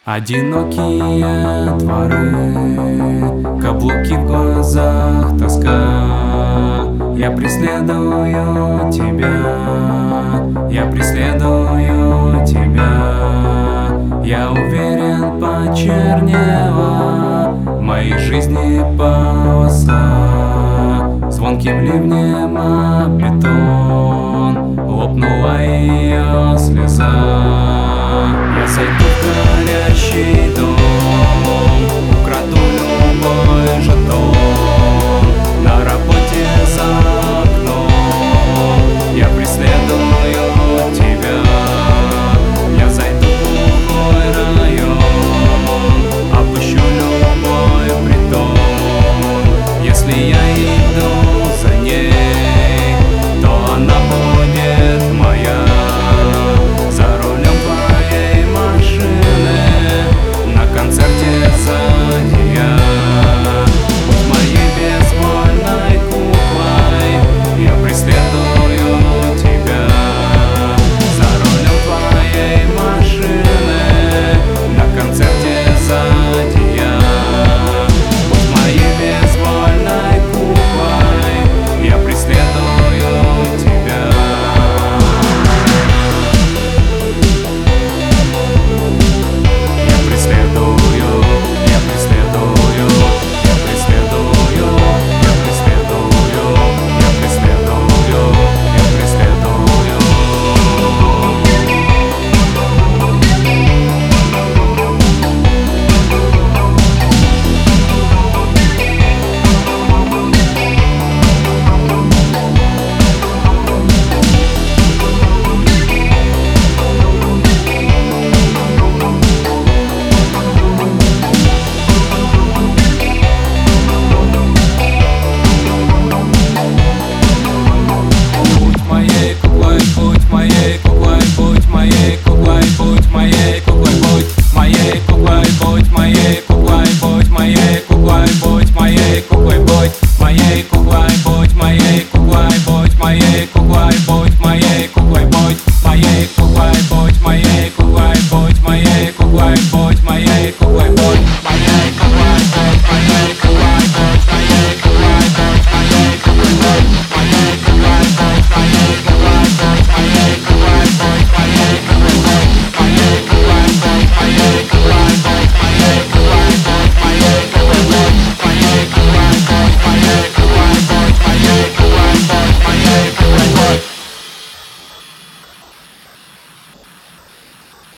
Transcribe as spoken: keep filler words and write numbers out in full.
Одинокие дворы, каблуки в глазах, тоска. Я преследую тебя, я преследую тебя. Я уверен, почернела в моей жизни полоса. Звонким ливнем об бетон лопнула ее слеза. Я зайду в горящий дом,